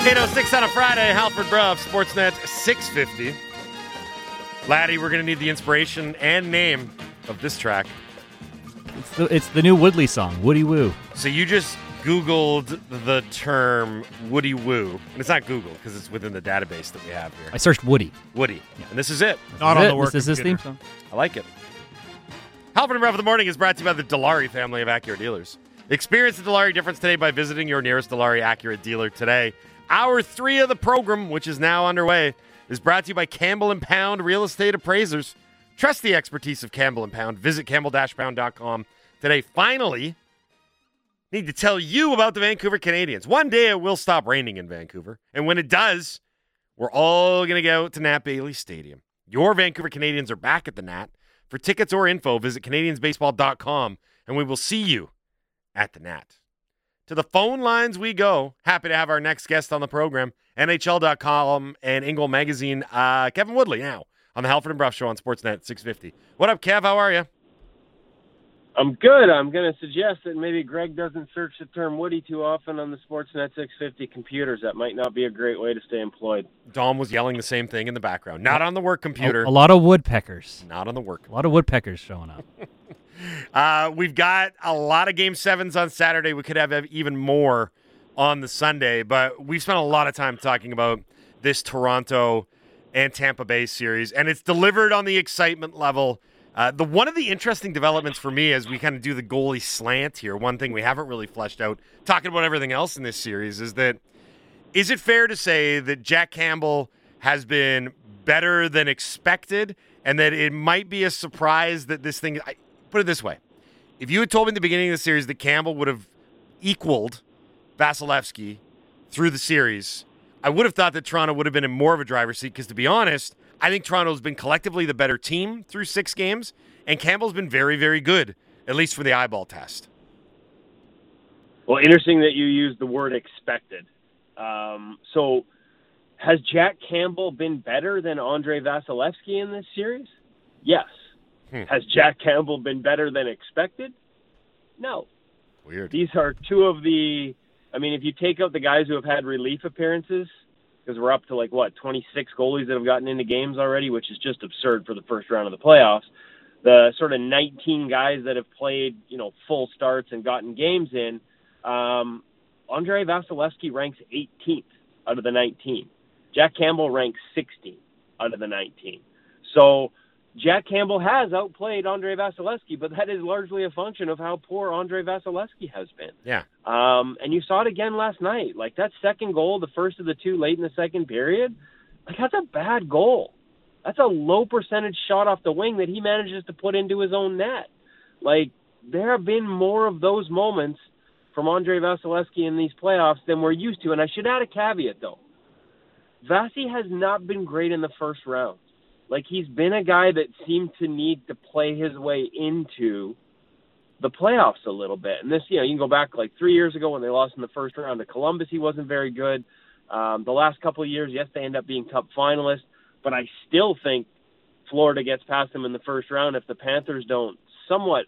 8:06 on a Friday, Halford Bruff, Sportsnet 650. Laddie, we're going to need the inspiration and name of this track. It's the new Woodley song, Woody Woo. So you just Googled the term Woody Woo. And it's not Google because it's within the database that we have here. I searched Woody. Woody. Yeah. And this is it. Not on the work This is his computer. theme song. I like it. Halford and Bruff of the Morning is brought to you by the Dilawri family of Acura dealers. Experience the Dilawri difference today by visiting your nearest Dilawri Acura dealer today. Hour 3 of the program, which is now underway, is brought to you by Campbell & Pound Real Estate Appraisers. Trust the expertise of Campbell & Pound. Visit campbell-pound.com today. Finally, need to tell you about the Vancouver Canadians. One day it will stop raining in Vancouver, and when it does, we're all going to go to Nat Bailey Stadium. Your Vancouver Canadians are back at the Nat. For tickets or info, visit canadiansbaseball.com, and we will see you at the Nat. To the phone lines we go. Happy to have our next guest on the program, NHL.com and Ingle Magazine, Kevin Woodley, now on the Halford and Bruff Show on Sportsnet 650. What up, Kev? How are you? I'm good. I'm going to suggest that maybe Greg doesn't search the term Woody too often on the Sportsnet 650 computers. That might not be a great way to stay employed. Dom was yelling the same thing in the background. Not on the work computer. A lot of woodpeckers. Not on the work A lot of woodpeckers showing up. We've got a lot of Game 7s on Saturday. We could have even more on the Sunday, but we've spent a lot of time talking about this Toronto and Tampa Bay series, and it's delivered on the excitement level. One of the interesting developments for me as we kind of do the goalie slant here, one thing we haven't really fleshed out, talking about everything else in this series, is it fair to say that Jack Campbell has been better than expected and that it might be a surprise that this thing... Put it this way. If you had told me at the beginning of the series that Campbell would have equaled Vasilevsky through the series, I would have thought that Toronto would have been in more of a driver's seat because, to be honest, I think Toronto's been collectively the better team through 6 games, and Campbell's been very, very good, at least for the eyeball test. Well, interesting that you used the word expected. So has Jack Campbell been better than Andrei Vasilevsky in this series? Yes. Has Jack Campbell been better than expected? No. Weird. These are two of the – I mean, if you take out the guys who have had relief appearances, because we're up to 26 goalies that have gotten into games already, which is just absurd for the first round of the playoffs. The sort of 19 guys that have played, full starts and gotten games in, Andrei Vasilevsky ranks 18th out of the 19. Jack Campbell ranks 16th out of the 19. So Jack Campbell has outplayed Andrei Vasilevsky, but that is largely a function of how poor Andrei Vasilevsky has been. Yeah. And you saw it again last night. That second goal, the first of the 2 late in the second period, that's a bad goal. That's a low percentage shot off the wing that he manages to put into his own net. There have been more of those moments from Andrei Vasilevsky in these playoffs than we're used to. And I should add a caveat, though. Vasi has not been great in the first round. He's been a guy that seemed to need to play his way into the playoffs a little bit. And this, you can go back 3 years ago when they lost in the first round to Columbus. He wasn't very good. The last couple of years, yes, they end up being cup finalists, but I still think Florida gets past them in the first round if the Panthers don't somewhat,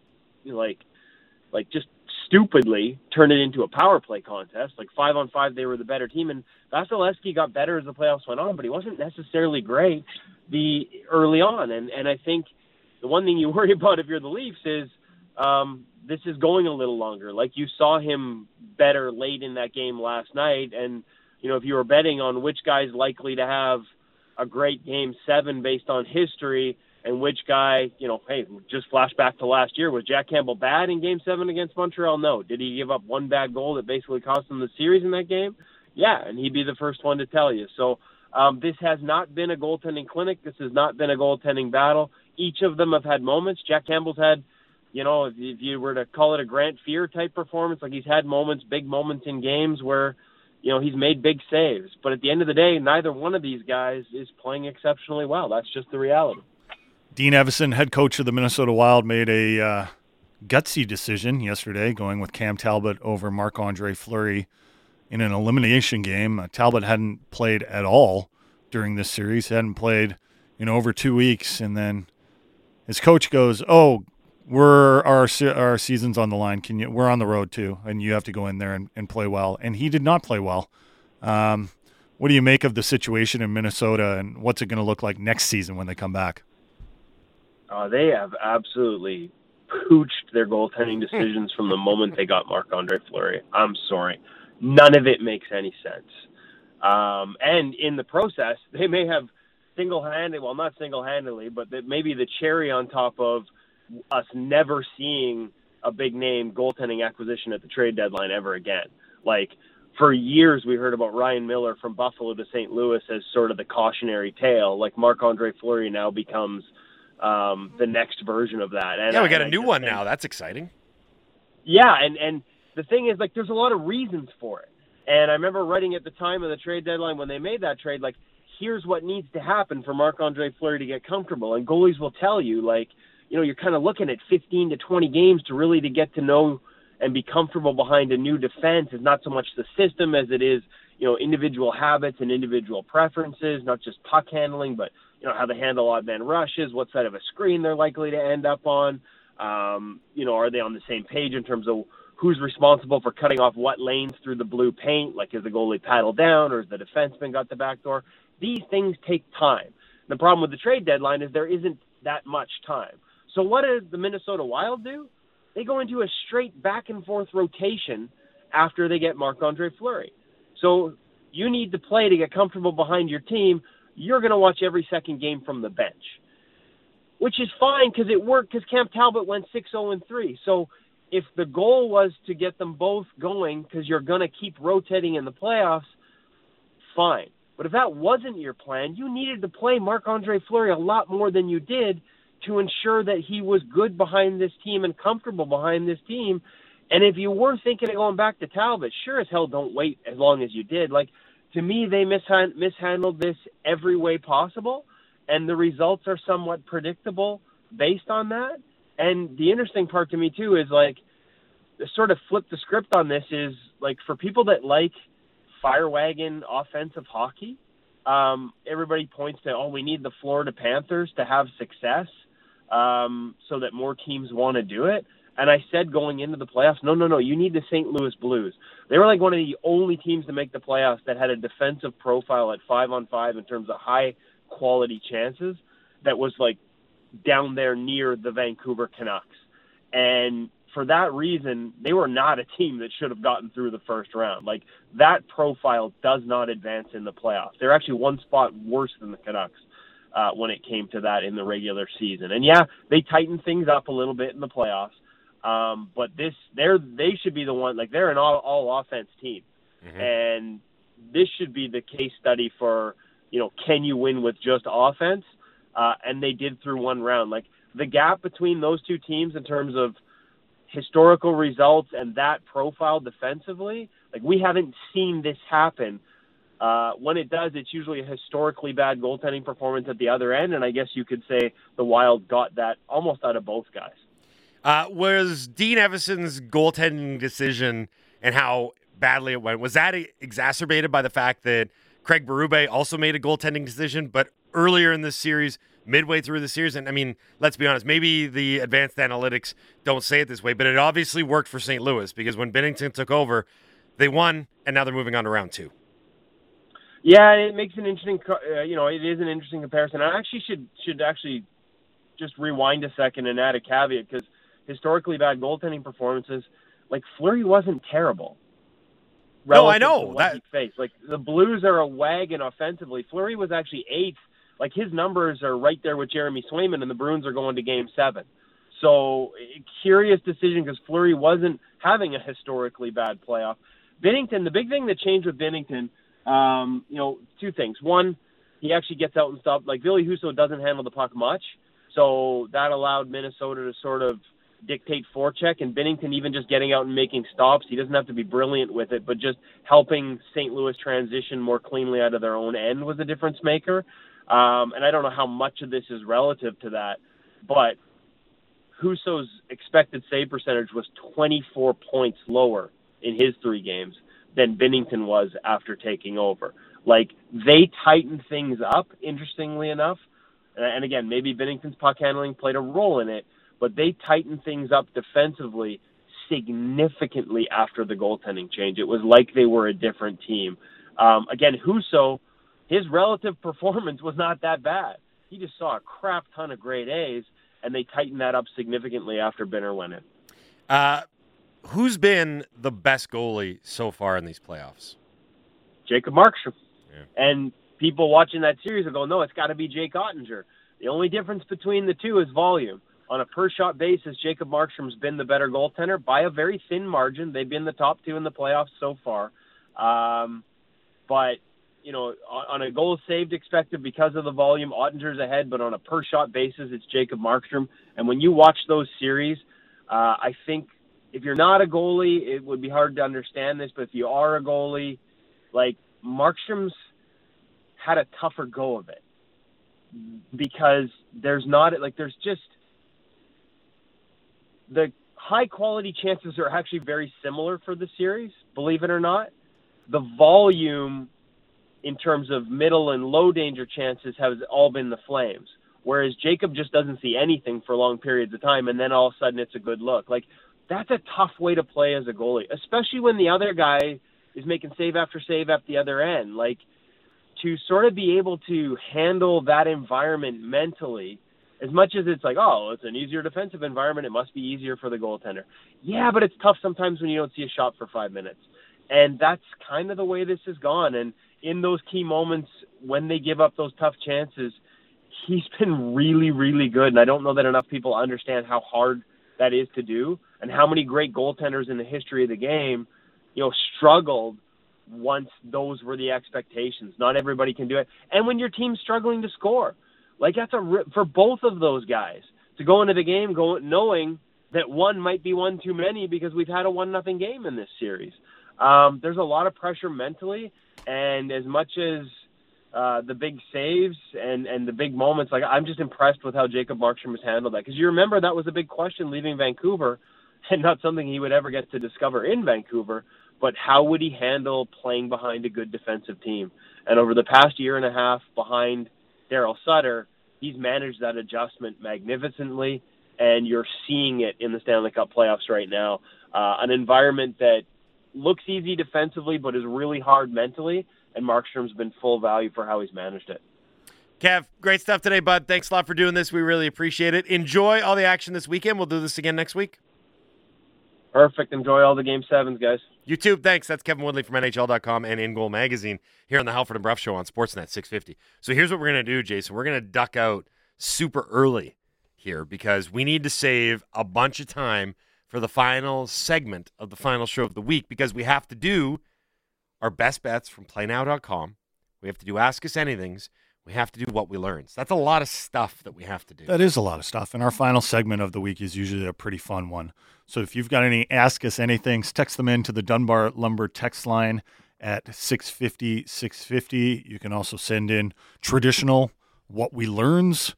just stupidly turn it into a power play contest. 5-on-5, they were the better team, and Vasilevsky got better as the playoffs went on, but he wasn't necessarily great early on. And I think the one thing you worry about if you're the Leafs is this is going a little longer. You saw him better late in that game last night, and if you were betting on which guy's likely to have a great Game 7 based on history, and which guy, hey, just flash back to last year. Was Jack Campbell bad in Game 7 against Montreal? No. Did he give up one bad goal that basically cost him the series in that game? Yeah, and he'd be the first one to tell you. So this has not been a goaltending clinic. This has not been a goaltending battle. Each of them have had moments. Jack Campbell's had, if you were to call it a Grant Fuhr type performance, he's had moments, big moments in games where, he's made big saves. But at the end of the day, neither one of these guys is playing exceptionally well. That's just the reality. Dean Evason, head coach of the Minnesota Wild, made a gutsy decision yesterday, going with Cam Talbot over Marc-Andre Fleury in an elimination game. Talbot hadn't played at all during this series, hadn't played in over 2 weeks, and then his coach goes, our season's on the line. We're on the road too, and you have to go in there and play well. And he did not play well. What do you make of the situation in Minnesota, and what's it going to look like next season when they come back? They have absolutely pooched their goaltending decisions from the moment they got Marc-Andre Fleury. I'm sorry. None of it makes any sense. And in the process, they may have not single-handedly, but maybe the cherry on top of us never seeing a big-name goaltending acquisition at the trade deadline ever again. Like, for years we heard about Ryan Miller from Buffalo to St. Louis as sort of the cautionary tale. Like, Marc-Andre Fleury now becomes the next version of that. And we got a new one now. That's exciting. Yeah, and the thing is, like, there's a lot of reasons for it. And I remember writing at the time of the trade deadline when they made that trade, like, here's what needs to happen for Marc-Andre Fleury to get comfortable. And goalies will tell you, like, you're kind of looking at 15 to 20 games to get to know and be comfortable behind a new defense. Is not so much the system as it is, individual habits and individual preferences, not just puck handling, but, how they handle odd man rushes, what side of a screen they're likely to end up on. Are they on the same page in terms of who's responsible for cutting off what lanes through the blue paint? Like, is the goalie paddled down, or has the defenseman got the back door? These things take time. The problem with the trade deadline is there isn't that much time. So what does the Minnesota Wild do? They go into a straight back-and-forth rotation after they get Marc-Andre Fleury. So you need to play to get comfortable behind your team. You're going to watch every second game from the bench, which is fine because it worked because Cam Talbot went 6-0-3. So if the goal was to get them both going because you're going to keep rotating in the playoffs, fine. But if that wasn't your plan, you needed to play Marc-Andre Fleury a lot more than you did to ensure that he was good behind this team and comfortable behind this team. And if you were thinking of going back to Talbot, sure as hell don't wait as long as you did. Like, to me, they mishandled this every way possible, and the results are somewhat predictable based on that. And the interesting part to me, too, is, like, sort of flip the script on this is, like, for people that like fire wagon offensive hockey, everybody points to, we need the Florida Panthers to have success so that more teams want to do it. And I said going into the playoffs, no, you need the St. Louis Blues. They were like one of the only teams to make the playoffs that had a defensive profile at 5-on-5 in terms of high-quality chances that was, like, down there near the Vancouver Canucks. And for that reason, they were not a team that should have gotten through the first round. Like, that profile does not advance in the playoffs. They're actually one spot worse than the Canucks when it came to that in the regular season. And, yeah, they tightened things up a little bit in the playoffs. But they should be the one, like, they're an all offense team. Mm-hmm. And this should be the case study for, can you win with just offense? And they did through one round. Like, the gap between those two teams in terms of historical results and that profile defensively, like, we haven't seen this happen. When it does, it's usually a historically bad goaltending performance at the other end. And I guess you could say the Wild got that almost out of both guys. Was Dean Evason's goaltending decision and how badly it went, was that exacerbated by the fact that Craig Berube also made a goaltending decision, but earlier in this series, midway through the series? And, I mean, let's be honest, maybe the advanced analytics don't say it this way, but it obviously worked for St. Louis because when Binnington took over, they won, and now they're moving on to round 2. Yeah, it makes an interesting, it is an interesting comparison. I actually should just rewind a second and add a caveat because historically bad goaltending performances, like, Fleury wasn't terrible. No, I know. That he faced. Like, the Blues are a wagon offensively. Fleury was actually 8th. Like, his numbers are right there with Jeremy Swayman, and the Bruins are going to Game 7. So, curious decision because Fleury wasn't having a historically bad playoff. Binnington, the big thing that changed with Binnington, two things. One, he actually gets out and stops. Like, Ville Husso doesn't handle the puck much, so that allowed Minnesota to sort of dictate forecheck, and Binnington even just getting out and making stops. He doesn't have to be brilliant with it, but just helping St. Louis transition more cleanly out of their own end was a difference maker. And I don't know how much of this is relative to that, but Husso's expected save percentage was 24 points lower in his 3 games than Binnington was after taking over. Like, they tightened things up, interestingly enough. And again, maybe Binnington's puck handling played a role in it, but they tightened things up defensively significantly after the goaltending change. It was like they were a different team. Again, Husso, his relative performance was not that bad. He just saw a crap ton of grade A's, and they tightened that up significantly after Binner went in. Who's been the best goalie so far in these playoffs? Jacob Markstrom. Yeah. And people watching that series will go, no, it's got to be Jake Ottinger. The only difference between the two is volume. On a per-shot basis, Jacob Markstrom's been the better goaltender by a very thin margin. They've been the top two in the playoffs so far. But, you know, on a goals saved expected because of the volume, Ottinger's ahead, but on a per-shot basis, it's Jacob Markstrom. And when you watch those series, I think if you're not a goalie, it would be hard to understand this, but if you are a goalie, like, Markstrom's had a tougher go of it because there's just the high quality chances are actually very similar for the series, believe it or not. The volume in terms of middle and low danger chances has all been the Flames, whereas Jacob just doesn't see anything for long periods of time, and then all of a sudden it's a good look. Like, that's a tough way to play as a goalie, especially when the other guy is making save after save at the other end. Like, to sort of be able to handle that environment mentally, as much as it's like, oh, it's an easier defensive environment, it must be easier for the goaltender. Yeah, but it's tough sometimes when you don't see a shot for 5 minutes. And that's kind of the way this has gone. And in those key moments when they give up those tough chances, he's been really, really good. And I don't know that enough people understand how hard that is to do and how many great goaltenders in the history of the game, you know, struggled once those were the expectations. Not everybody can do it. And when your team's struggling to score, like, that's for both of those guys to go into the game knowing that one might be one too many because we've had a 1-0 game in this series. There's a lot of pressure mentally, and as much as the big saves and the big moments, like, I'm just impressed with how Jacob Markstrom has handled that. Because you remember that was a big question leaving Vancouver, and not something he would ever get to discover in Vancouver, but how would he handle playing behind a good defensive team? And over the past year and a half behind Darryl Sutter, he's managed that adjustment magnificently, and you're seeing it in the Stanley Cup playoffs right now. An environment that looks easy defensively but is really hard mentally, and Markstrom's been full value for how he's managed it. Kev, great stuff today, bud. Thanks a lot for doing this. We really appreciate it. Enjoy all the action this weekend. We'll do this again next week. Perfect. Enjoy all the Game 7s, guys. You too. Thanks. That's Kevin Woodley from NHL.com and In Goal Magazine here on the Halford and Bruff Show on Sportsnet 650. So here's what we're going to do, Jason. We're going to duck out super early here because we need to save a bunch of time for the final segment of the final show of the week because we have to do our best bets from PlayNow.com. We have to do Ask Us Anythings. We have to do What We Learned. So that's a lot of stuff that we have to do. That is a lot of stuff. And our final segment of the week is usually a pretty fun one. So if you've got any Ask Us Anythings, text them in to the Dunbar Lumber text line at 650-650. You can also send in traditional What We Learns.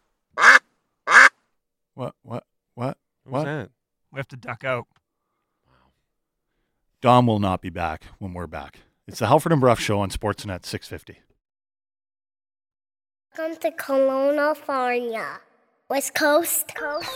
What? What was that? We have to duck out. Dom will not be back when we're back. It's the Halford and Bruff Show on Sportsnet 650. Welcome to Kelowna, California. West Coast.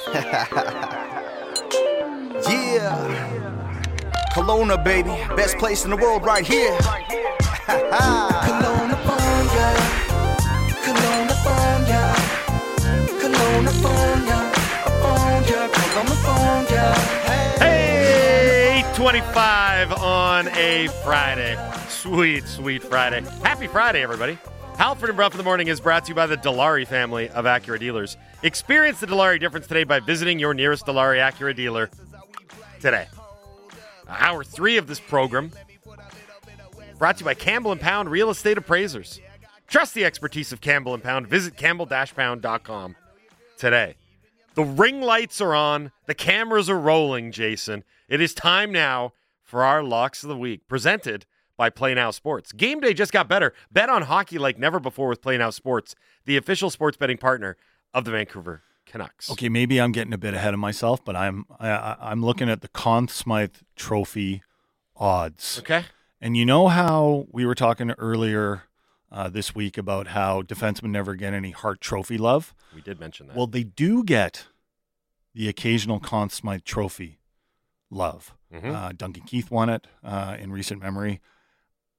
Yeah. Kelowna, baby. Best place in the world right here. Kelowna, California. Kelowna, California. Kelowna, California. Kelowna, California. Hey, 25 on a Friday. Sweet, sweet Friday. Happy Friday, everybody. Halford and Bruff in the Morning is brought to you by the Dilawri family of Acura dealers. Experience the Dilawri difference today by visiting your nearest Dilawri Acura dealer today. Hour 3 of this program brought to you by Campbell & Pound Real Estate Appraisers. Trust the expertise of Campbell & Pound. Visit campbell-pound.com today. The ring lights are on. The cameras are rolling, Jason. It is time now for our Locks of the Week, presented by Play Now Sports. Game day just got better. Bet on hockey like never before with Play Now Sports, the official sports betting partner of the Vancouver Canucks. Okay, maybe I'm getting a bit ahead of myself, but I'm looking at the Conn Smythe Trophy odds. Okay. And you know how we were talking earlier this week about how defensemen never get any Hart Trophy love? We did mention that. Well, they do get the occasional Conn Smythe Trophy love. Mm-hmm. Duncan Keith won it in recent memory.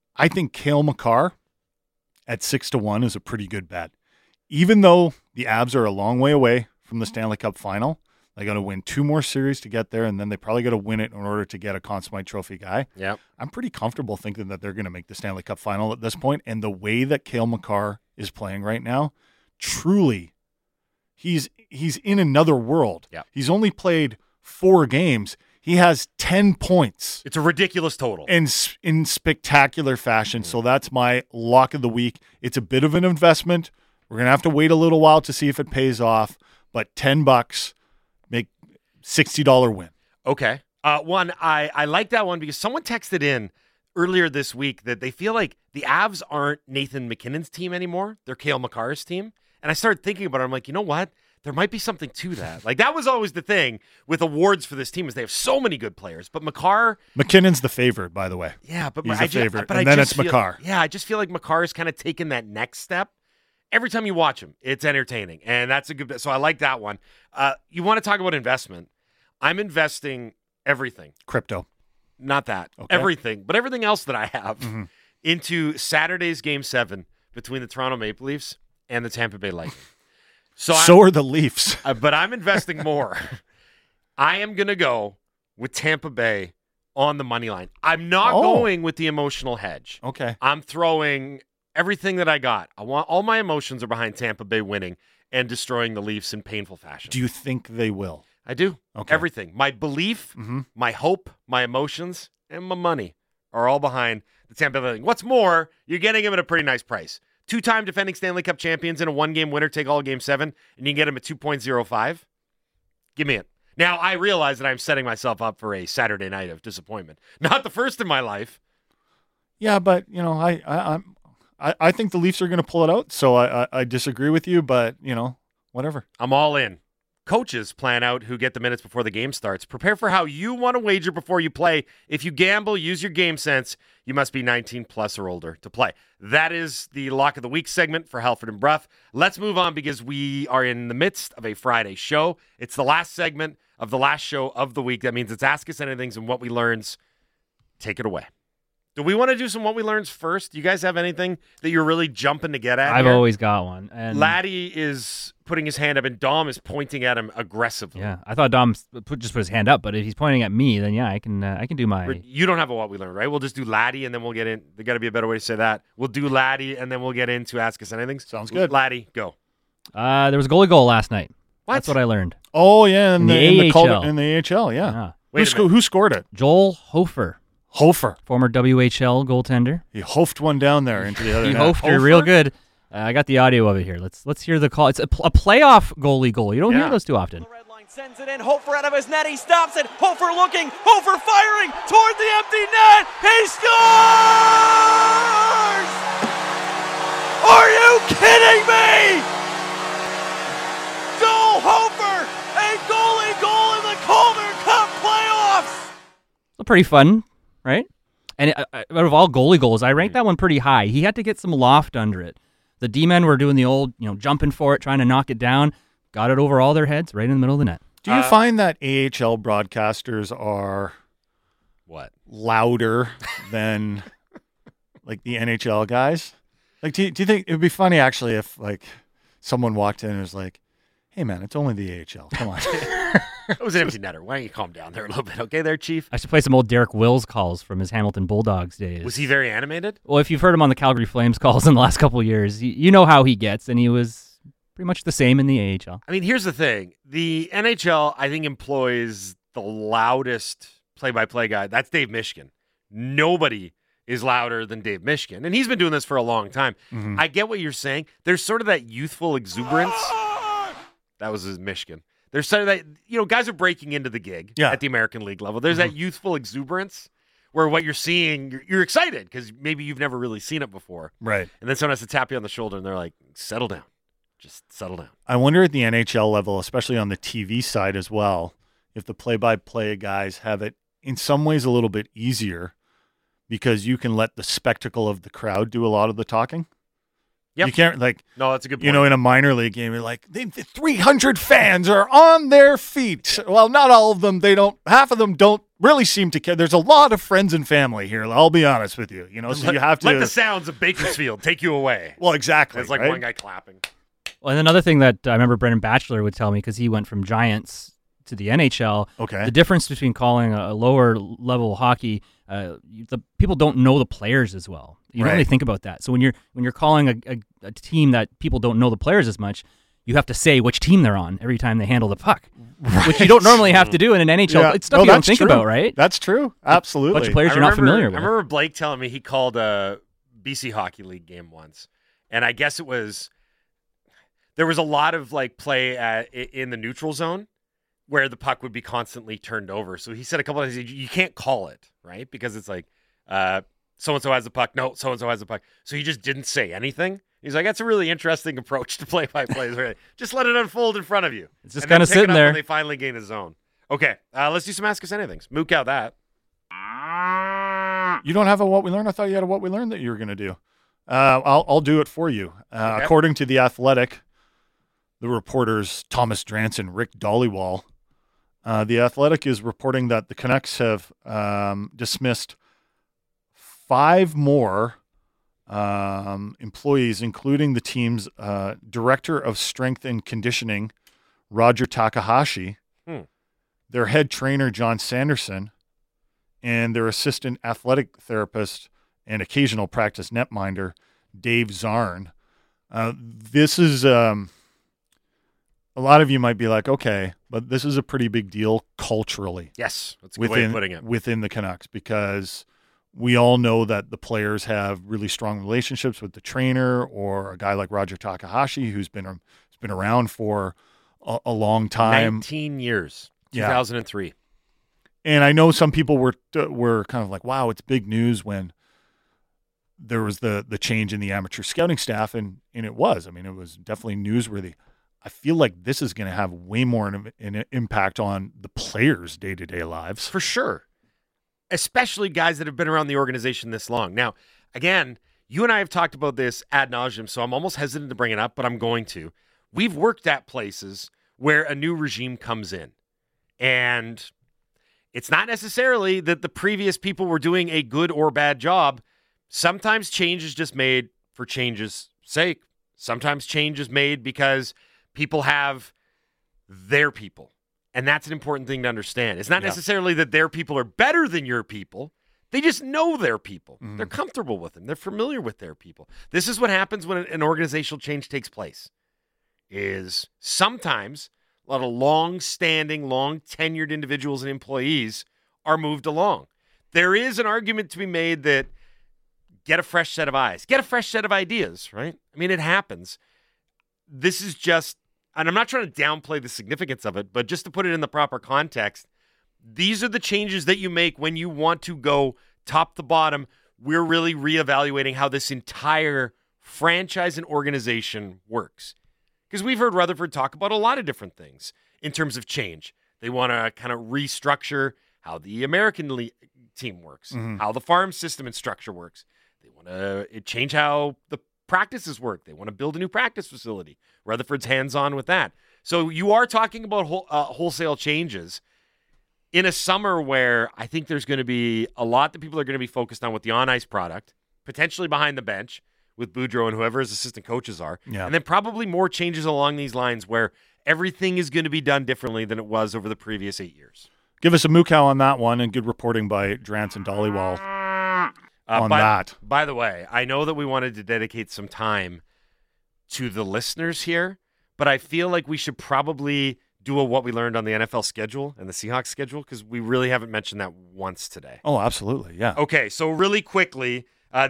I think Cale Makar at 6-1 is a pretty good bet. Even though the Avs are a long way away from the Stanley Cup final, they got to win 2 more series to get there, and then they probably got to win it in order to get a Conn Smythe Trophy guy. Yeah. I'm pretty comfortable thinking that they're going to make the Stanley Cup final at this point, and the way that Cale Makar is playing right now, truly, he's in another world. Yeah. He's only played 4 games. He has 10 points. It's a ridiculous total. In spectacular fashion. So that's my lock of the week. It's a bit of an investment. We're going to have to wait a little while to see if it pays off, but $10, make $60 win. Okay. I like that one because someone texted in earlier this week that they feel like the Avs aren't Nathan McKinnon's team anymore. They're Cale Makar's team. And I started thinking about it. I'm like, you know what? There might be something to that. Like, that was always the thing with awards for this team is they have so many good players. But McKinnon's the favorite, by the way. Yeah, but he's the favorite. And then it's Makar. Yeah, I just feel like Makar's kind of taken that next step. Every time you watch him, it's entertaining. And that's a good bit. So I like that one. You want to talk about investment. I'm investing everything. Crypto. Not that. Okay. Everything. But everything else that I have into Saturday's Game 7 between the Toronto Maple Leafs and the Tampa Bay Lightning. So are the Leafs. But I'm investing more. I am going to go with Tampa Bay on the money line. I'm not going with the emotional hedge. Okay. I'm throwing everything that I got. I want all my emotions are behind Tampa Bay winning and destroying the Leafs in painful fashion. Do you think they will? I do. Okay. Everything. My belief, my hope, my emotions, and my money are all behind the Tampa Bay Lightning. What's more, you're getting them at a pretty nice price. 2-time defending Stanley Cup champions in a 1-game winner take all Game 7, and you can get them at 2.05. Give me it. Now, I realize that I'm setting myself up for a Saturday night of disappointment. Not the first in my life. Yeah, but, I think the Leafs are going to pull it out, so I disagree with you, but, whatever. I'm all in. Coaches plan out who get the minutes before the game starts. Prepare for how you want to wager before you play. If you gamble, use your game sense. You must be 19 plus or older to play. That is the Lock of the Week segment for Halford and Bruff. Let's move on because we are in the midst of a Friday show. It's the last segment of the last show of the week. That means it's Ask Us Anything and What We Learns. Take it away. Do we want to do some What We Learns first? Do you guys have anything that you're really jumping to get at? I've here? always got one. And Laddie is putting his hand up, and Dom is pointing at him aggressively. Yeah, I thought Dom just put his hand up, but if he's pointing at me, then yeah, I can do my. You don't have a What We Learned, right? We'll just do Laddie, and then we'll get in. There got to be a better way to say that. We'll do Laddie, and then we'll get into Ask Us Anything. Sounds good. Laddie, go. There was a goalie goal last night. What? That's what I learned. Oh, yeah, in the AHL. In the AHL, yeah. Wait a minute. Who scored it? Joel Hofer, former WHL goaltender. He hoofed one down there into the other He net. hoofed her real good. I got the audio of it here. Let's hear the call. It's a playoff goalie goal. You don't hear those too often. The red line sends it in. Hofer out of his net. He stops it. Hofer looking. Hofer firing toward the empty net. He scores! Are you kidding me? Joel Hofer, a goalie goal in the Calder Cup playoffs. Pretty fun, right? And out of all goalie goals, I ranked that one pretty high. He had to get some loft under it. The D-men were doing the old, jumping for it, trying to knock it down. Got it over all their heads, right in the middle of the net. Do you find that AHL broadcasters are louder than like the NHL guys? Like, do you think it would be funny actually if like someone walked in and was like, "Hey man, it's only the AHL. Come on." It was an empty netter. Why don't you calm down there a little bit, okay, there, Chief? I should play some old Derek Wills calls from his Hamilton Bulldogs days. Was he very animated? Well, if you've heard him on the Calgary Flames calls in the last couple of years, you know how he gets, and he was pretty much the same in the AHL. I mean, here's the thing. The NHL, I think, employs the loudest play-by-play guy. That's Dave Mishkin. Nobody is louder than Dave Mishkin, and he's been doing this for a long time. I get what you're saying. There's sort of that youthful exuberance. That was his Mishkin. There's sort of that, guys are breaking into the gig at the American League level. There's that youthful exuberance where what you're seeing, you're excited because maybe you've never really seen it before. Right. And then someone has to tap you on the shoulder and they're like, settle down. Just settle down. I wonder at the NHL level, especially on the TV side as well, if the play-by-play guys have it in some ways a little bit easier because you can let the spectacle of the crowd do a lot of the talking. Yep. You can't No, that's a good point. you know, in a minor league game, you're like, the 300 fans are on their feet. Well, not all of them. Half of them don't really seem to care. There's a lot of friends and family here. I'll be honest with you. You know, so you have to let the sounds of Bakersfield take you away. Well, exactly. It's like right? one guy clapping. Well, and another thing that I remember Brendan Batchelor would tell me, because he went from Giants to the NHL. Okay. The difference between calling a lower level hockey, the people don't know the players as well. You don't really think about that. So when you're calling a team that people don't know the players as much, you have to say which team they're on every time they handle the puck, which you don't normally have to do in an NHL. Yeah. It's stuff you don't think about, right? That's true. Absolutely. A bunch of players you're not familiar with. I remember Blake telling me he called a BC Hockey League game once, and I guess there was a lot of play in the neutral zone where the puck would be constantly turned over. So he said a couple of times, you can't call it, right? Because it's like, so-and-so has the puck. No, so-and-so has the puck. So he just didn't say anything. He's like, that's a really interesting approach to play-by-play. Just let it unfold in front of you. It's just kind of sitting there. When they finally gain a zone. Okay, let's do some Ask Us Anythings. Mook out that. You don't have a What We Learned? I thought you had a What We Learned that you were going to do. I'll do it for you. Okay. According to The Athletic, the reporters Thomas Drance and Rick Dollywall, The Athletic is reporting that the Canucks have dismissed 5 more employees, including the team's director of strength and conditioning, Roger Takahashi, their head trainer, John Sanderson, and their assistant athletic therapist and occasional practice netminder, Dave Zarn. This is a lot of you might be like, okay, but this is a pretty big deal culturally. Yes, that's a good way of putting it. Within the Canucks, because we all know that the players have really strong relationships with the trainer, or a guy like Roger Takahashi, who's been around for a long time. 19 years, 2003. And I know some people were kind of like, wow, it's big news when there was the change in the amateur scouting staff, and it was. I mean, it was definitely newsworthy. I feel like this is going to have way more an impact on the players' day-to-day lives. For sure. Especially guys that have been around the organization this long. Now, again, you and I have talked about this ad nauseum, so I'm almost hesitant to bring it up, but I'm going to. We've worked at places where a new regime comes in, and it's not necessarily that the previous people were doing a good or bad job. Sometimes change is just made for change's sake. Sometimes change is made because people have their people. And that's an important thing to understand. It's not necessarily that their people are better than your people. They just know their people. They're comfortable with them. They're familiar with their people. This is what happens when an organizational change takes place. Is sometimes a lot of long-standing, long-tenured individuals and employees are moved along. There is an argument to be made that get a fresh set of eyes, get a fresh set of ideas, right? I mean, it happens. This is just, and I'm not trying to downplay the significance of it, but just to put it in the proper context, these are the changes that you make when you want to go top to bottom. We're really reevaluating how this entire franchise and organization works. Because we've heard Rutherford talk about a lot of different things in terms of change. They want to kind of restructure how the American League team works, how the farm system and structure works. They want to change how the practices work. They want to build a new practice facility. Rutherford's hands-on with that. So you are talking about wholesale changes in a summer where I think there's going to be a lot that people are going to be focused on with the on-ice product, potentially behind the bench with Boudreau and whoever his assistant coaches are. Yeah. And then probably more changes along these lines where everything is going to be done differently than it was over the previous 8 years. Give us a moocow on that one, and good reporting by Drance and Dollywall on that. By the way, I know that we wanted to dedicate some time to the listeners here, but I feel like we should probably do what we learned on the NFL schedule and the Seahawks schedule, because we really haven't mentioned that once today. Oh, absolutely, yeah. Okay, so really quickly, the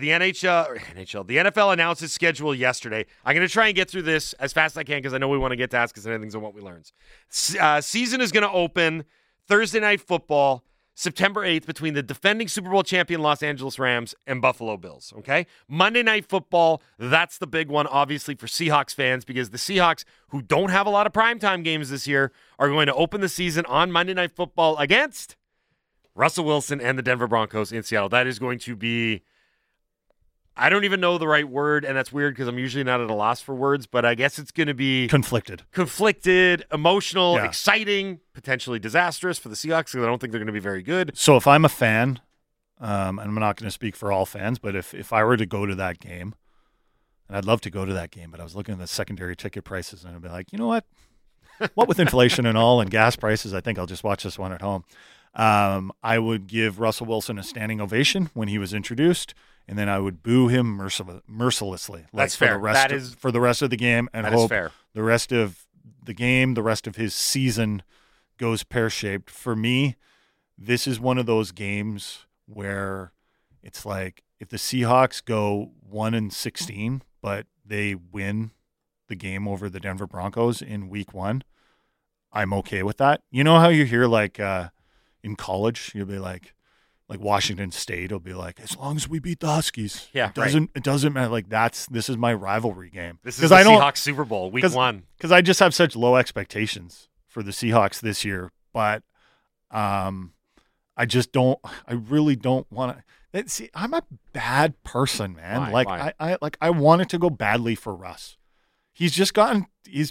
NFL announced its schedule yesterday. I'm going to try and get through this as fast as I can because I know we want to get to Ask Us Anything on what we learned. Season is going to open Thursday Night Football, September 8th, between the defending Super Bowl champion Los Angeles Rams and Buffalo Bills, okay? Monday Night Football, that's the big one, obviously, for Seahawks fans, because the Seahawks, who don't have a lot of primetime games this year, are going to open the season on Monday Night Football against Russell Wilson and the Denver Broncos in Seattle. That is going to be I don't even know the right word, and that's weird because I'm usually not at a loss for words, but I guess it's going to be Conflicted, emotional, Yeah. exciting, potentially disastrous for the Seahawks because I don't think they're going to be very good. So if I'm a fan, and I'm not going to speak for all fans, but if I were to go to that game, and I'd love to go to that game, but I was looking at the secondary ticket prices, and I'd be like, you know what? What with inflation and all and gas prices, I think I'll just watch this one at home. I would give Russell Wilson a standing ovation when he was introduced, and then I would boo him mercilessly. That's for fair. The rest for the rest of the game, and That is hope fair. the rest of the game, the rest of his season goes pear-shaped. For me, this is one of those games where it's like if the Seahawks go 1-16, but they win the game over the Denver Broncos in week 1, I'm okay with that. You know how you hear like in college, you'll be like Washington State will be like, as long as we beat the Huskies, Yeah, it doesn't matter. Like this is my rivalry game. This is the Seahawks Super Bowl, week 1. Because I just have such low expectations for the Seahawks this year, but I really don't want to. See, I'm a bad person, man. Why? I want it to go badly for Russ. He's gotten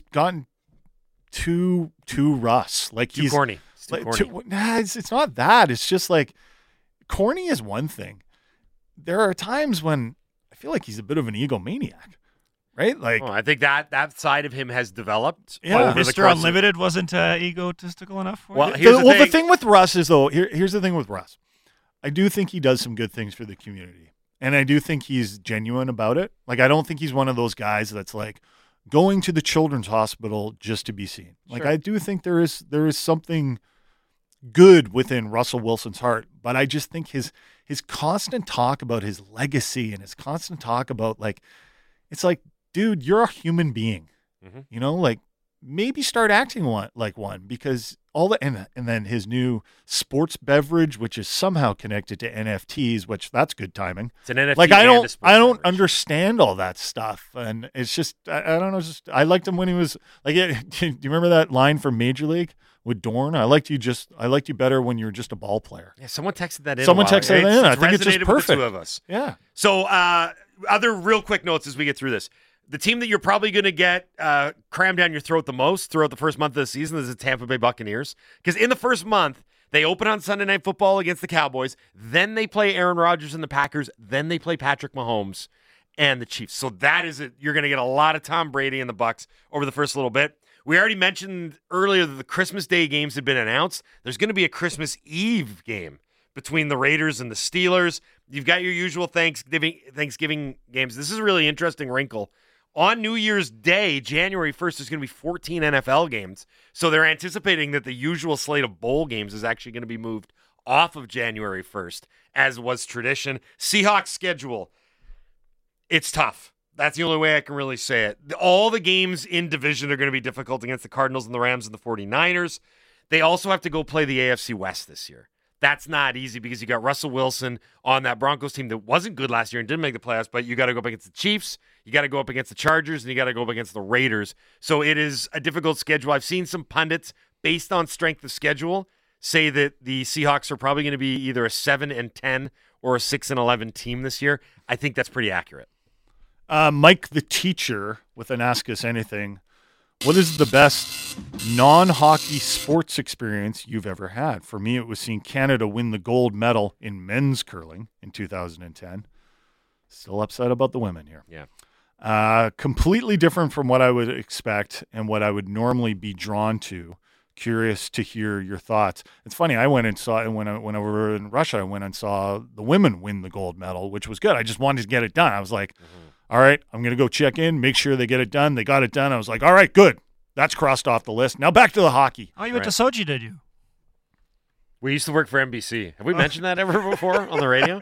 too Russ. Like Too he's corny. It's too corny. it's not that. It's just like corny is one thing. There are times when I feel like he's a bit of an egomaniac, right? Like, I think that side of him has developed. Yeah. over the Mr. course of- Unlimited wasn't egotistical enough for Well, you? here's the thing with Russ is though. Here's the thing with Russ. I do think he does some good things for the community, and I do think he's genuine about it. Like, I don't think he's one of those guys that's like going to the children's hospital just to be seen. Like, Sure. I do think there is something good within Russell Wilson's heart, but I just think his constant talk about his legacy and his constant talk about like, it's like, dude, you're a human being, Mhm. you know, like maybe start acting like one because all the, and then his new sports beverage, which is somehow connected to NFTs, which that's good timing. It's an NFT. Like and a I don't sports beverage. understand all that stuff, and it's just I don't know. Just I liked him when he was like. Do you remember that line from Major League with Dorn? I liked you better when you were just a ball player. Yeah, someone texted that in. Someone a while texted ago. that in. I It's think it's just resonated with the perfect. two of us. Yeah. So, other real quick notes as we get through this. The team that you're probably going to get crammed down your throat the most throughout the first month of the season is the Tampa Bay Buccaneers. Because in the first month, they open on Sunday Night Football against the Cowboys. Then they play Aaron Rodgers and the Packers. Then they play Patrick Mahomes and the Chiefs. So that is it. You're going to get a lot of Tom Brady and the Bucs over the first little bit. We already mentioned earlier that the Christmas Day games had been announced. There's going to be a Christmas Eve game between the Raiders and the Steelers. You've got your usual Thanksgiving games. This is a really interesting wrinkle. On New Year's Day, January 1st, there's going to be 14 NFL games. So they're anticipating that the usual slate of bowl games is actually going to be moved off of January 1st, as was tradition. Seahawks schedule, it's tough. That's the only way I can really say it. All the games in division are going to be difficult against the Cardinals and the Rams and the 49ers. They also have to go play the AFC West this year. That's not easy because you got Russell Wilson on that Broncos team that wasn't good last year and didn't make the playoffs, but you got to go up against the Chiefs, you got to go up against the Chargers, and you got to go up against the Raiders. So it is a difficult schedule. I've seen some pundits, based on strength of schedule, say that the Seahawks are probably going to be either a 7-10 or a 6-11 team this year. I think that's pretty accurate. Mike the teacher with an Ask Us Anything. What is the best non-hockey sports experience you've ever had? For me, it was seeing Canada win the gold medal in men's curling in 2010. Still upset about the women here. Yeah. Completely different from what I would expect and what I would normally be drawn to. Curious to hear your thoughts. It's funny. I went and saw, when I were in Russia, I went and saw the women win the gold medal, which was good. I just wanted to get it done. I was like, all right, I'm going to go check in, make sure they get it done. They got it done. I was like, all right, good. That's crossed off the list. Now back to the hockey. Oh, you went to Sochi, did you? We used to work for NBC. Have we mentioned that ever before on the radio?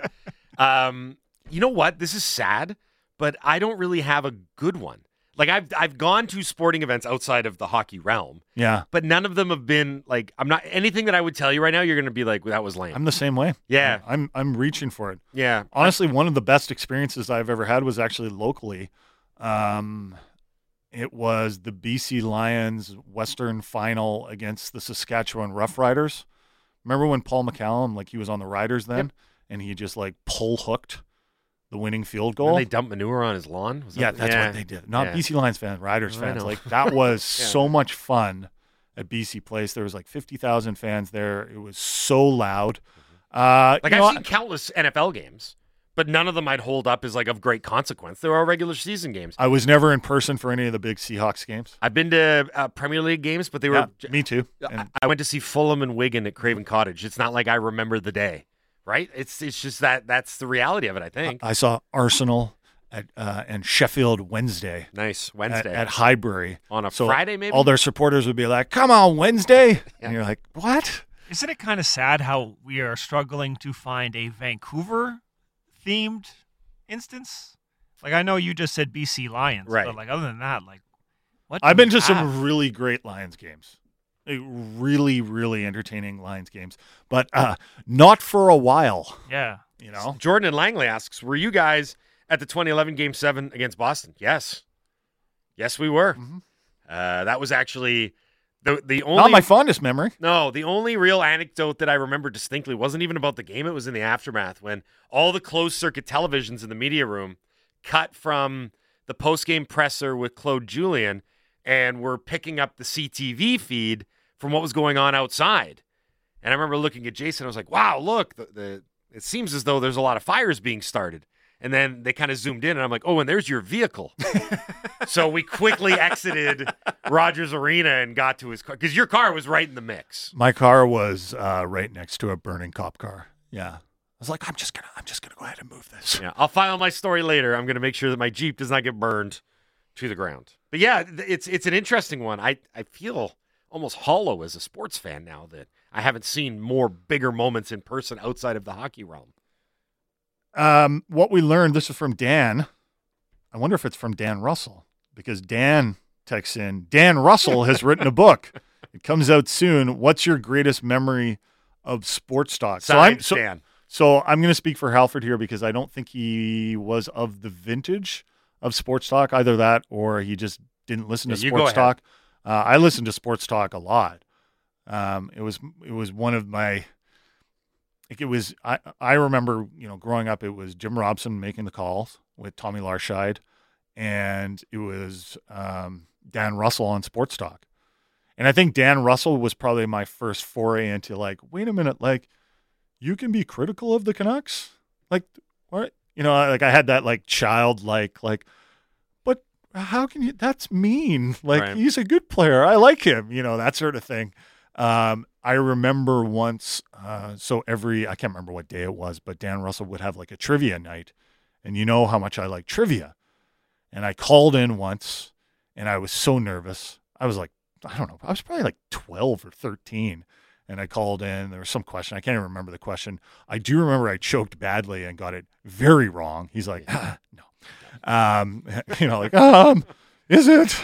You know what? This is sad, but I don't really have a good one. Like I've gone to sporting events outside of the hockey realm, Yeah, but none of them have been like, I'm not, anything that I would tell you right now, you're going to be like, well, that was lame. I'm the same way. Yeah. I'm reaching for it. Yeah. Honestly, one of the best experiences I've ever had was actually locally. It was the BC Lions Western Final against the Saskatchewan Roughriders. Remember when Paul McCallum, like he was on the Riders then, and he just like pull hooked the winning field When goal. they dumped manure on his lawn? Was that- That's what they did. Not Yeah. BC Lions fans, Riders I fans. know. Like that was Yeah. so much fun at BC Place. There was like 50,000 fans there. It was so loud. Like you know, I've seen countless NFL games, but none of them I'd hold up as like of great consequence. They were all regular season games. I was never in person for any of the big Seahawks games. I've been to Premier League games, but they were. Yeah, me too. And I went to see Fulham and Wigan at Craven Cottage. It's not like I remember the day, right? It's just that's the reality of it. I think. I saw Arsenal at and Sheffield Wednesday Nice Wednesday at Highbury. on a So Friday, maybe. all their supporters would be like, "Come on, Wednesday," Yeah. and you're like, "What?" Isn't it kind of sad how we are struggling to find a Vancouver-themed instance? Like, I know you just said BC Lions, Right. but like other than that, like, what? I've do been we to some have? really great Lions games. Like, really, really entertaining Lions games, but not for a while. Yeah. You know, Jordan and Langley asks, were you guys at the 2011 Game 7 against Boston? Yes. Yes, we were. Mhm. That was actually the only. not my fondest memory. No, the only real anecdote that I remember distinctly wasn't even about the game. It was in the aftermath when all the closed circuit televisions in the media room cut from the post-game presser with Claude Julien and were picking up the CTV feed from what was going on outside. And I remember looking at Jason. I was like, wow, look, it seems as though there's a lot of fires being started. And then they kind of zoomed in, and I'm like, oh, and there's your vehicle. So we quickly exited Rogers Arena and got to his car, because your car was right in the mix. My car was right next to a burning cop car. Yeah, I was like, I'm just gonna go ahead and move this. Yeah, I'll file my story later. I'm going to make sure that my Jeep does not get burned to the ground. But yeah, it's an interesting one. I feel almost hollow as a sports fan now that I haven't seen more bigger moments in person outside of the hockey realm. What we learned, this is from Dan. I wonder if it's from Dan Russell, because Dan texts in, Dan Russell has written a book. It comes out soon. What's your greatest memory of sports talk? Dan. So I'm going to speak for Halford here, because I don't think he was of the vintage of sports talk, either that or he just didn't listen to Yeah, you go sports ahead. talk. I listened to sports talk a lot. It was one of my, like it was, I remember, growing up, it was Jim Robson making the calls with Tommy Larscheid, and it was Dan Russell on sports talk. And I think Dan Russell was probably my first foray into like, wait a minute, like you can be critical of the Canucks? Like what? Like I had that like childlike, like, but how can you, that's mean. Like Right. He's a good player. I like him, that sort of thing. I remember once, I can't remember what day it was, but Dan Russell would have like a trivia night, and you know how much I like trivia. And I called in once, and I was so nervous. I was like, I don't know, I was probably like 12 or 13. And I called in, there was some question. I can't even remember the question. I do remember I choked badly and got it very wrong. He's like, no. Is it?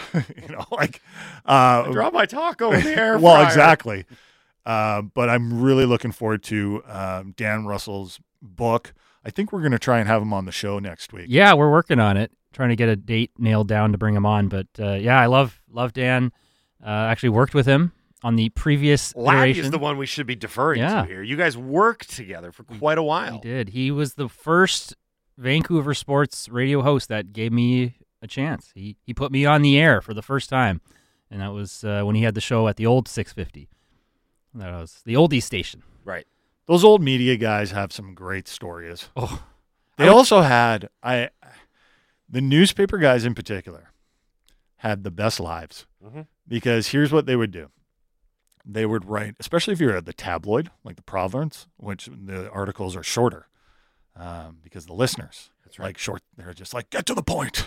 I dropped my taco in the air Well, fryer. exactly. But I'm really looking forward to Dan Russell's book. I think we're going to try and have him on the show next week. Yeah, we're working on it, trying to get a date nailed down to bring him on. But yeah, I love Dan. Actually worked with him on the previous Laddie iteration. is the one we should be deferring Yeah. to here. You guys worked together for quite a while. He did. He was the first Vancouver sports radio host that gave me a chance. He put me on the air for the first time, and that was when he had the show at the old 650. That was the oldie station. Right. Those old media guys have some great stories. Oh, They also had the newspaper guys in particular had the best lives, Mhm. because here's what they would do. They would write, especially if you're at the tabloid, like the Province, which the articles are shorter because the listeners That's right. like short. They're just like, get to the point.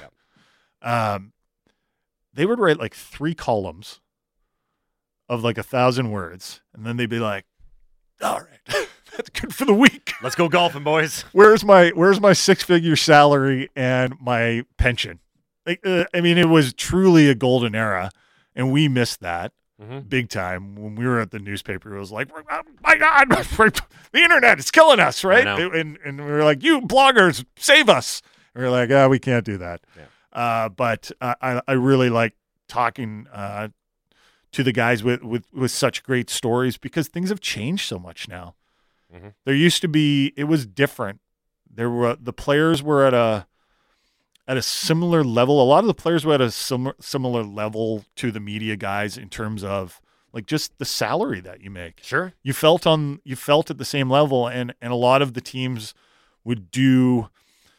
They would write like 3 columns of like 1,000 words, and then they'd be like, all right, that's good for the week. Let's go golfing, boys. Where's my 6-figure salary and my pension? Like, I mean, it was truly a golden era, and we missed that big time when we were at the newspaper. It was like, oh my God, the internet is killing us, right? I know. And we were like, you bloggers, save us. And we were like, we can't do that. Yeah. But I really like talking to the guys with such great stories, because things have changed so much now. Mhm. There used to be, it was different The players were at a similar level. A lot of the players were at a similar level to the media guys in terms of like just the salary that you make. Sure. You felt at the same level, and a lot of the teams would do.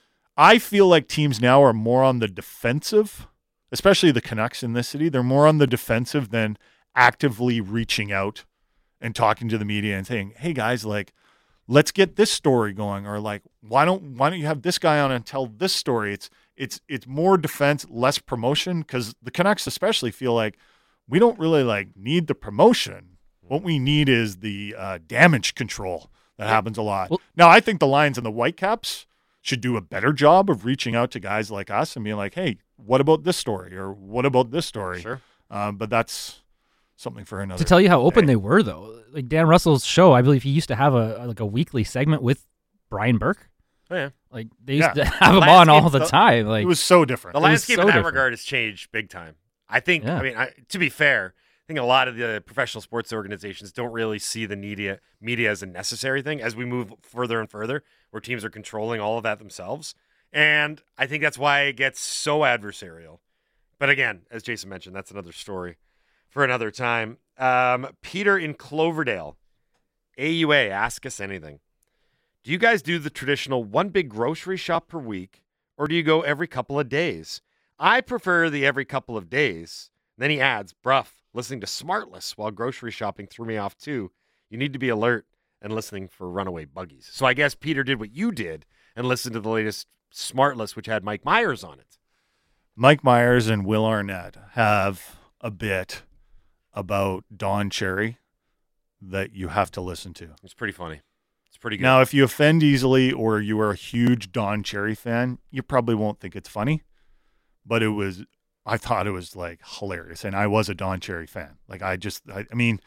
I feel like teams now are more on the defensive, especially the Canucks in this city. They're more on the defensive than actively reaching out and talking to the media and saying, "Hey guys, like, let's get this story going," or like, why don't you have this guy on and tell this story? It's more defense, less promotion, because the Canucks especially feel like we don't really like need the promotion. What we need is the damage control that happens a lot. Well, now, I think the Lions and the Whitecaps should do a better job of reaching out to guys like us and being like, "Hey, what about this story?" or "What about this story?" Sure. But that's something for another. To tell you how open day. they were, though, like Dan Russell's show, I believe he used to have a weekly segment with Brian Burke. Oh, yeah. Like they used Yeah. to have him on all the landscape- time. Like It was so different. The was landscape so in that different. regard has changed big time. I think, Yeah. to be fair, I think a lot of the professional sports organizations don't really see the media as a necessary thing as we move further and further, where teams are controlling all of that themselves. And I think that's why it gets so adversarial. But again, as Jason mentioned, that's another story for another time. Peter in Cloverdale, AUA, ask us anything. Do you guys do the traditional one big grocery shop per week, or do you go every couple of days? I prefer the every couple of days. Then he adds, "Bruff, listening to Smartless while grocery shopping threw me off too. You need to be alert and listening for runaway buggies." So I guess Peter did what you did and listened to the latest Smartless, which had Mike Myers on it. Mike Myers and Will Arnett have a bit about Don Cherry that you have to listen to. It's pretty funny. It's pretty good. Now, if you offend easily or you are a huge Don Cherry fan, you probably won't think it's funny. But I thought it was like hilarious, and I was a Don Cherry fan. Like I mean,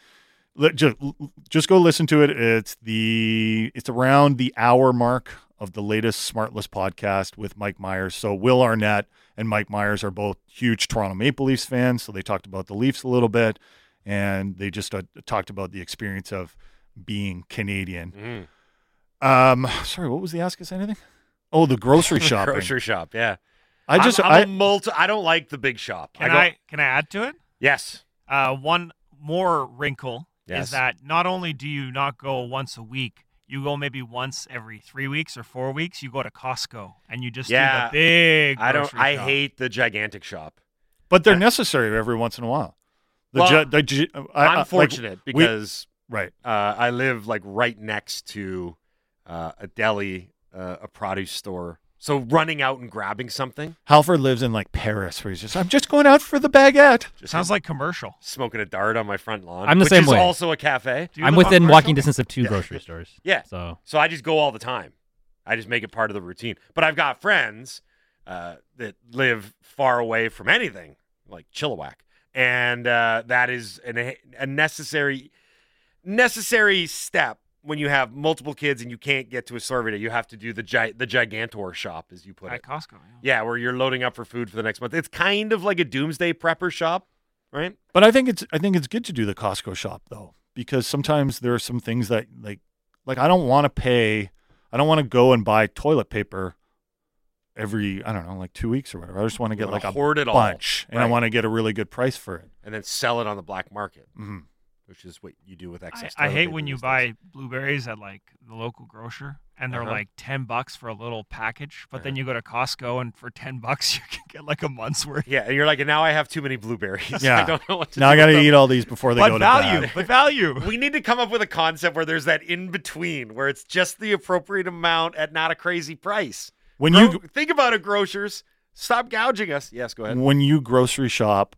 just go listen to it. It's around the hour mark of the latest Smartless podcast with Mike Myers. So Will Arnett and Mike Myers are both huge Toronto Maple Leafs fans. So they talked about the Leafs a little bit, and they just talked about the experience of being Canadian. Sorry, what was the ask us anything? Oh, the grocery shopping. Grocery shop, yeah. I don't like the big shop. Can I add to it? Yes. One more wrinkle Yes. is that not only do you not go once a week, you go maybe once every 3 weeks or 4 weeks. You go to Costco and you just do the big. I shop. hate the gigantic shop. But they're necessary every once in a while. I'm fortunate because right. I live like right next to a deli, a produce store. So running out and grabbing something. Halford lives in like Paris, where he's just, I'm just going out for the baguette. Sounds like commercial. Smoking a dart on my front lawn. I'm the same way. Which is also a cafe. I'm within walking distance of 2 grocery stores. Yeah. So I just go all the time. I just make it part of the routine. But I've got friends that live far away from anything, like Chilliwack. And that is a necessary step when you have multiple kids and you can't get to a store every day. You have to do the gigantor shop, as you put it. At Costco, Yeah, where you're loading up for food for the next month. It's kind of like a doomsday prepper shop, right? But I think it's good to do the Costco shop though, because sometimes there are some things that like I don't want to go and buy toilet paper every, I don't know, like 2 weeks or whatever. I just want to get like a hoard it all. bunch, and I Right. want to get a really good price for it. And then sell it on the black market, Mhm. which is what you do with excess I toilet hate paper when you these buy days. blueberries at like the local grocer and they're Uh-huh. like $10 for a little package, but then you go to Costco and for $10 you can get like a month's worth. Yeah, and you're like, now I have too many blueberries. Yeah. I don't know what to Now do I got to with them. eat all these before they go to bed. But value. We need to come up with a concept where there's that in between, where it's just the appropriate amount at not a crazy price. When you think about it, grocers, stop gouging us. Yes, go ahead. When you grocery shop,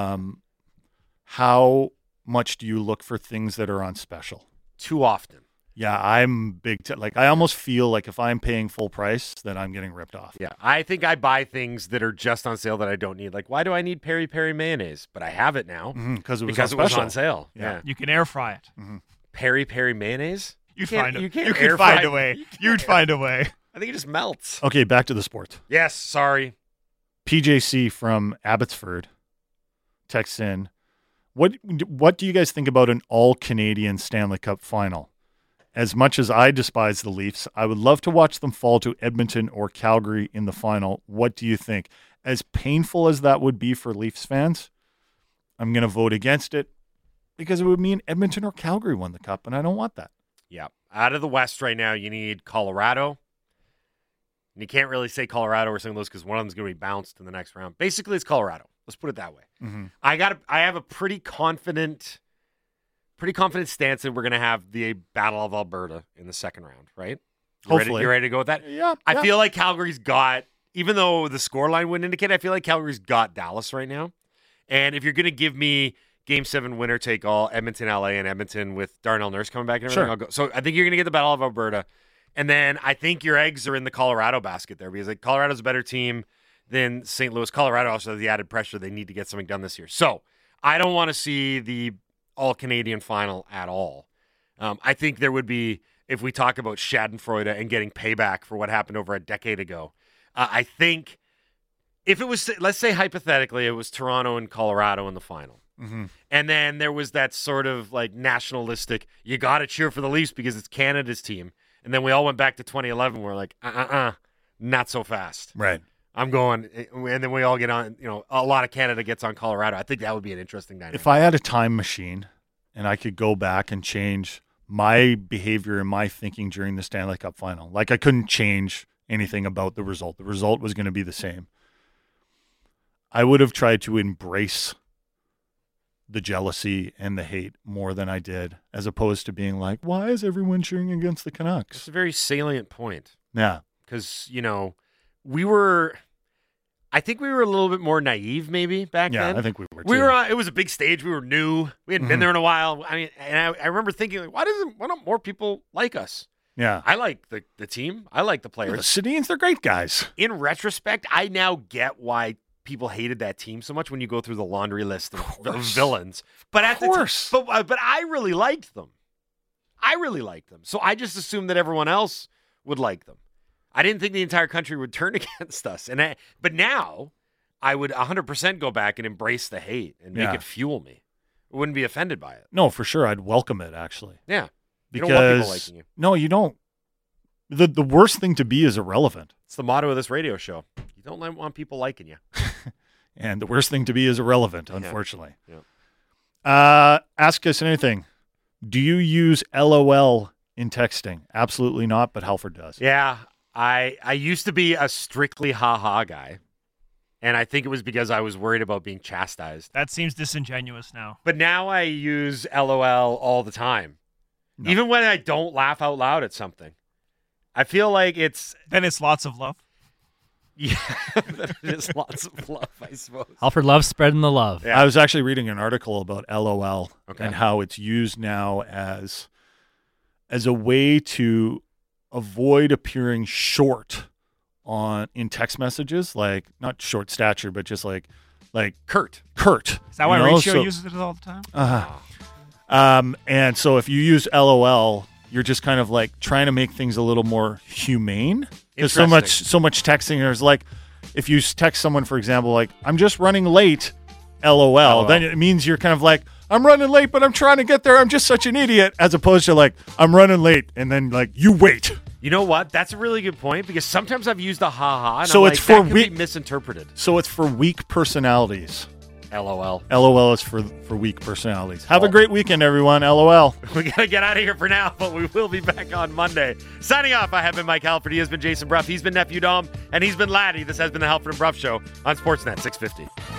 how much do you look for things that are on special? Too often. Yeah, I'm big. I almost feel like if I'm paying full price, then I'm getting ripped off. Yeah, I think I buy things that are just on sale that I don't need. Like, why do I need peri peri mayonnaise? But I have it now Because it was because on it was special. on sale. Yeah, You can air fry it. peri peri mayonnaise. You'd can't- find you it. can't You air could find fry- a way. You'd find a way. I think it just melts. Okay, back to the sports. Yes, sorry. PJC from Abbotsford texts in, what do you guys think about an all-Canadian Stanley Cup final? as much as I despise the Leafs, I would love to watch them fall to Edmonton or Calgary in the final. What do you think? As painful as that would be for Leafs fans, I'm going to vote against it because it would mean Edmonton or Calgary won the cup, and I don't want that. Yeah. Out of the West right now, you need Colorado. And you can't really say Colorado or St. Louis because one of them is going to be bounced in the next round. Basically, it's Colorado. Let's put it that way. Mm-hmm. I have a pretty confident stance that we're going to have the Battle of Alberta in the second round, right? Hopefully. You ready to go with that? Yeah. I feel like Calgary's got, even though the scoreline wouldn't indicate, I feel like Calgary's got Dallas right now. And if you're going to give me Game 7 winner take all, Edmonton, LA, and Edmonton with Darnell Nurse coming back and everything, Sure. I'll go. So I think you're going to get the Battle of Alberta. And then I think your eggs are in the Colorado basket there because like Colorado's a better team than St. Louis. Colorado also has the added pressure. They need to get something done this year. So I don't want to see the all-Canadian final at all. I think there would be, if we talk about Schadenfreude and getting payback for what happened over a decade ago, I think if it was, let's say hypothetically, it was Toronto and Colorado in the final. Mm-hmm. And then there was that sort of like nationalistic, you got to cheer for the Leafs because it's Canada's team. And then we all went back to 2011. We're like, not so fast. Right. I'm going, and then we all get on, a lot of Canada gets on Colorado. I think that would be an interesting dynamic. If I had a time machine and I could go back and change my behavior and my thinking during the Stanley Cup final, like I couldn't change anything about the result. The result was going to be the same. I would have tried to embrace the jealousy and the hate more than I did, as opposed to being like, why is everyone cheering against the Canucks? It's a very salient point. Yeah. Because, I think we were a little bit more naive maybe back then. Yeah, I think we were too. It was a big stage. We were new. We hadn't been there in a while. I mean, and I remember thinking, like, why don't more people like us? Yeah. I like the team. I like the The players. Sedins, they're great guys. In retrospect, I now get why people hated that team so much when you go through the laundry list of villains. But at the time, but I really liked them. So I just assumed that everyone else would like them. I didn't think the entire country would turn against us. But now I would 100% go back and embrace the hate and make it fuel me. I wouldn't be offended by it. No, for sure. I'd welcome it, actually. Yeah. Because, you don't want people liking you. No, you don't. The worst thing to be is irrelevant. It's the motto of this radio show. You don't want people liking you. And the worst thing to be is irrelevant, unfortunately. Yeah. Ask us anything. Do you use LOL in texting? Absolutely not, but Halford does. Yeah. I used to be a strictly ha-ha guy. And I think it was because I was worried about being chastised. That seems disingenuous now. But now I use LOL all the time. No. Even when I don't laugh out loud at something. I feel like Then it's lots of love. Yeah, there's lots of love, I suppose. Alfred loves spreading the love. Yeah. I was actually reading an article about LOL and how it's used now as a way to avoid appearing short in text messages, like not short stature, but just like curt. Is that why Ratio uses it all the time? And so if you use LOL, you're just kind of like trying to make things a little more humane. Because so much texting, there's like, if you text someone, for example, like, I'm just running late, LOL, then it means you're kind of like, I'm running late, but I'm trying to get there. I'm just such an idiot. As opposed to like, I'm running late, and then like, you wait. You know what? That's a really good point, because sometimes I've used a ha-ha, and so I'm it's like, for that could be misinterpreted. So it's for weak personalities. LOL. LOL is for weak personalities. Have a great weekend, everyone. LOL. We got to get out of here for now, but we will be back on Monday. Signing off, I have been Mike Halford. He has been Jason Bruff. He's been Nephew Dom, and he's been Laddie. This has been the Halford and Bruff Show on Sportsnet 650.